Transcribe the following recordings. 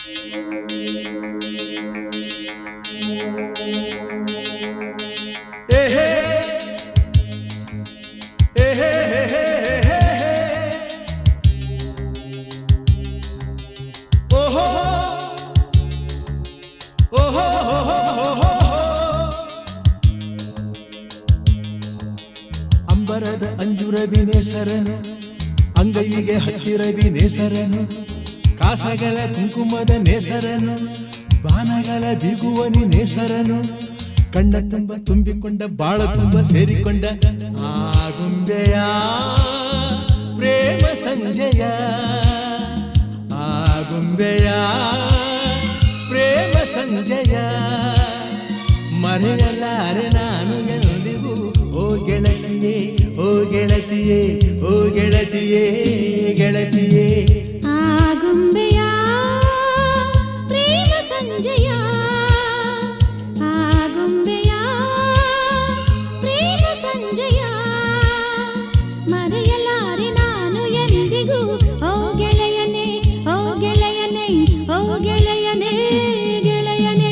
ಅಂಬರದ ಅಂಜುರವಿನೇಸರನು ಅಂಗೈಗೆ ಹತ್ತಿರವಿನೇಸರನು ಕಾಸಗಲ ಕುಂಕುಮದ ನೇಸರನು ಬಾನಗಲ ಬಿಗುವನಿ ನೇಸರನು ಕಣ್ಣ ತುಂಬ ತುಂಬಿಕೊಂಡ ಬಾಳ ತುಂಬ ಸೇರಿಕೊಂಡ ಆಗುಂಬೆಯ ಪ್ರೇಮ ಸಂಜಯ ಆಗುಂಬೆಯ ಪ್ರೇಮ ಸಂಜಯ ಮರೆಯಲಾರೆ ನಾನು ಎಂದಿಗೂ ಓ ಗೆಳತಿಯೇ ಓ ಗೆಳತಿಯೇ ಓ ಗೆಳತಿಯೇ ಗೆಳತಿಯೇ ಆಗುಂಬೆಯ ಪ್ರೇಮ ಸಂಜಯ ಆಗುಂಬೆಯ ಪ್ರೇಮ ಸಂಜಯ ಮರೆಯಲಾರೆ ನಾನು ಎಂದಿಗೂ ಓ ಗೆಳೆಯನೇ ಓ ಗೆಳೆಯನೇ ಓ ಗೆಳೆಯನೇ ಗೆಳೆಯನೇ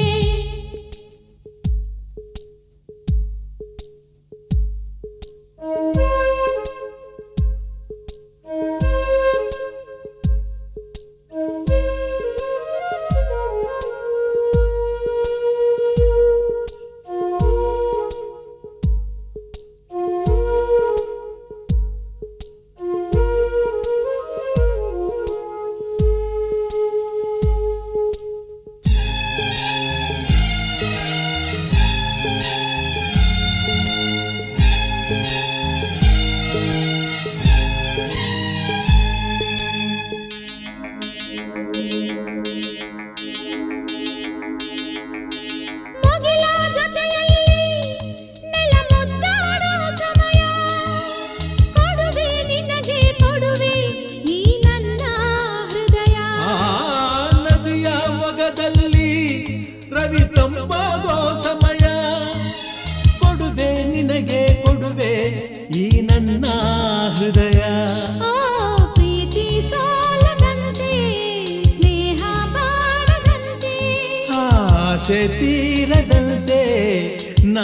ತೀರದಂತೆ ನಾ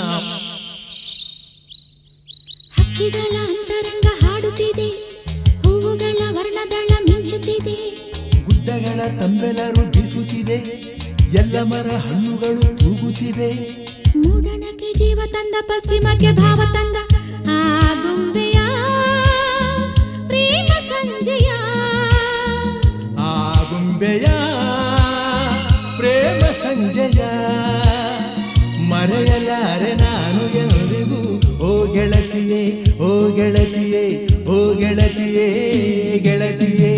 ಹಕ್ಕಿಗಳ ಅಂತರಂಗ ಹಾಡುತ್ತಿದೆ ಹೂವುಗಳ ವರ್ಣದಳ ಮಿಂಚುತ್ತಿದೆ ಗುಡ್ಡಗಳ ತಂಬೆಲರು ಬೀಸುತ್ತಿದೆ ಎಲ್ಲ ಮರ ಹಣ್ಣುಗಳು ತೂಗುತ್ತಿವೆ ಮೂಡಣಕ್ಕೆ ಜೀವ ತಂದ ಪಶ್ಚಿಮಕ್ಕೆ ಭಾವ ತಂದ ಆಗುಂಬೆಯ ಪ್ರೇಮ ಸಂಜಯ ಆಗುಂಬೆಯ ಪ್ರೇಮ ಸಂಜಯ ಮರೆಯಲಾರೆ ನಾನು ಎಂದಿಗೂ ಓ ಗೆಳತಿಯೇ ಓ ಗೆಳತಿಯೇ ಓ ಗೆಳತಿಯೇ ಗೆಳತಿಯೇ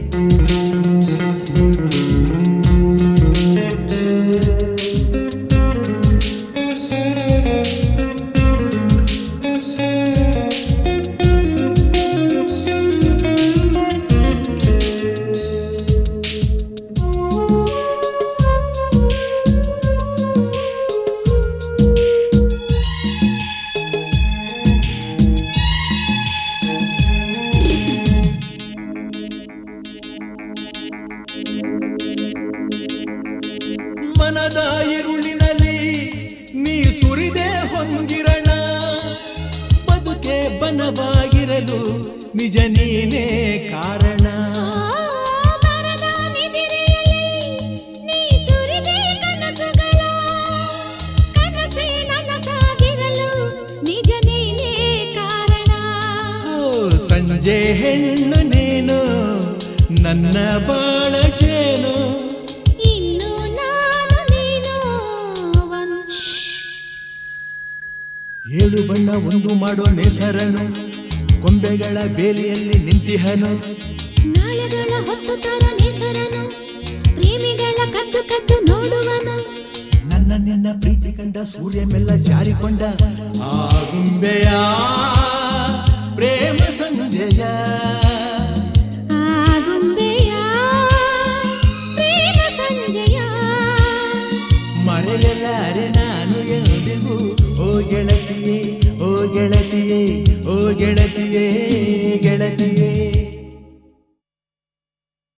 ಮನದ ಇರುಳಿನಲ್ಲಿ ನೀ ಸುರಿದೆ ಹೊಂದಿರಣ ಬದುಕೆ ಬನವಾಗಿರಲು ನಿಜ ನೀನೇ ಕಾರಣ ಮರದ ನಿದಿರೆಯಲ್ಲಿ ನೀ ಸುರಿದೆ ಕನಸುಗಳ ಕನಸೇ ನನಸಾಗಿರಲು ನಿಜ ನೀನೇ ಕಾರಣ ಸಂಜೆ ಹೆಣ್ಣು ನೀನು ನನ್ನ ಬಾಳ ಜೇನು ಏಳು ಬಣ್ಣ ಒಂದು ಮಾಡೋ ನೇಸರನು ಕೊಂಬೆಗಳ ಬೇಲಿಯಲ್ಲಿ ನಿಂತಿಹನು ನಾಳೆಗಳ ಹೊತ್ತು ತರೋ ನೇಸರನು ಪ್ರೇಮಿಗಳ ಕದ್ದು ಕದ್ದು ನೋಡುವನು ನನ್ನ ನಿನ್ನ ಪ್ರೀತಿ ಕಂಡ ಸೂರ್ಯ ಮೆಲ್ಲ ಜಾರಿಕೊಂಡ ಆಗುಂಬೆಯ